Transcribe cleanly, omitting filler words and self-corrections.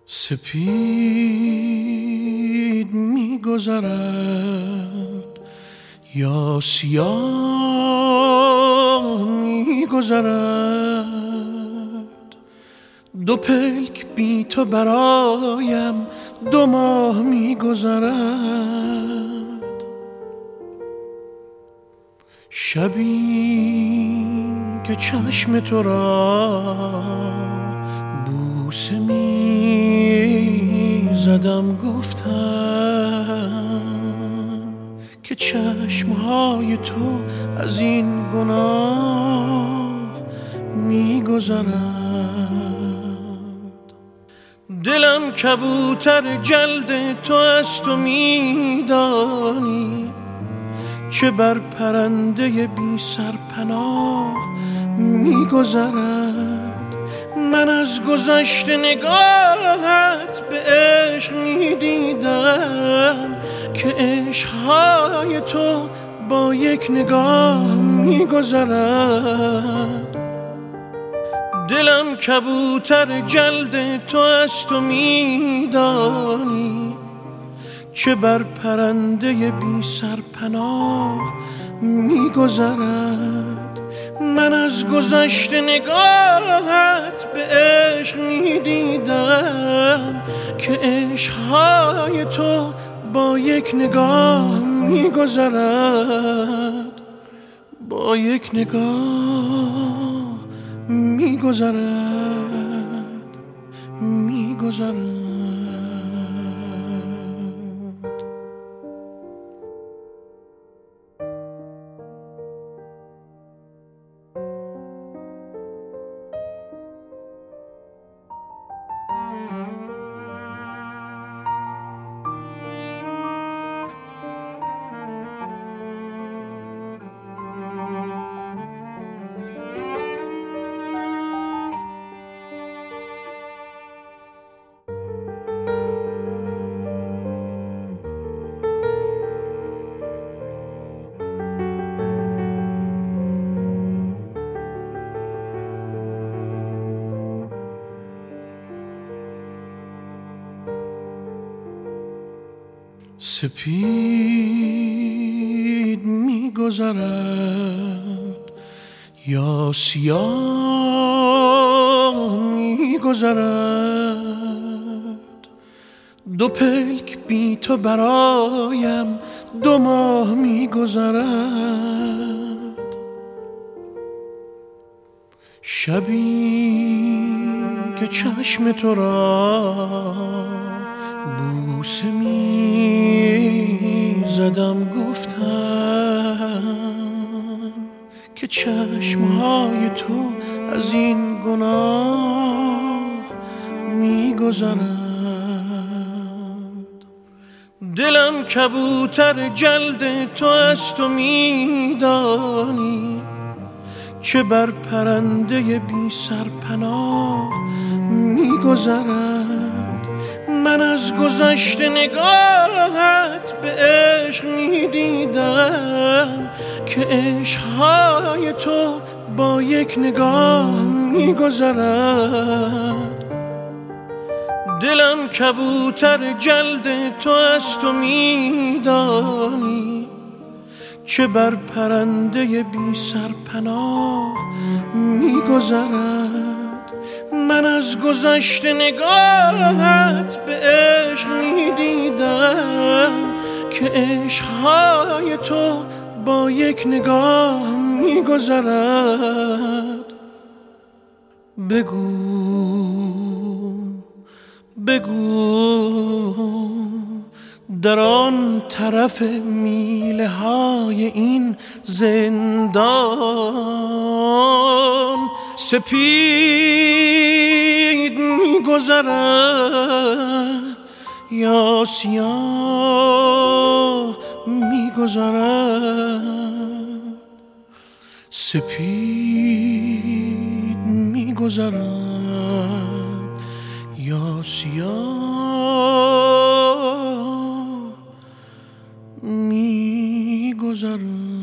سپید می‌گذرد یا سیاه می‌گذرد، دو پلک بی تو برایم 2 ماه می‌گذرد. شبی که چشم تو را بوسه می زدم، گفتم که چشمهای تو از این گناه می گذرد. دلم کبوتر جلد تو است و می دانی چه بر پرنده بی سرپناه می گذرد. من از گذشته نگاهت به عشق می دیدم که عشقهای تو با یک نگاه می گذرد. دلم کبوتر جلد تو است و می دانی چه بر پرنده بی سرپناه می گذرد. من از گذشته نگاهت به عشق می دیدم که عشقهای تو با یک نگاه می گذرد، با یک نگاه می گذرد، می گذرد. سپید می‌گذرد یا سیاه می‌گذرد، 2 پلک بی تو برایم 2 ماه می‌گذرد. شبی که چشم تو را بوسه می زدم، گفتم که چشمهای تو از این گناه می گذرد. دلم کبوتر جلد تو است و می دانی چه بر پرنده بی سرپناه می گذرد. من از گذشته نگاهت به عشق می دیدم که عشقهای تو با یک نگاه می گذرد. دلم کبوتر جلد تو است و می دانی چه بر پرنده بی سرپناه می گذرد. من از گذشته نگاهت به عشق می دیدم که عشقهای تو با یک نگاه می گذرد. بگو در آن طرف میله های این زندان سپید می‌گذرد یا سیاه می‌گذرد. سپید می‌گذرد یا سیاه می‌گذرد.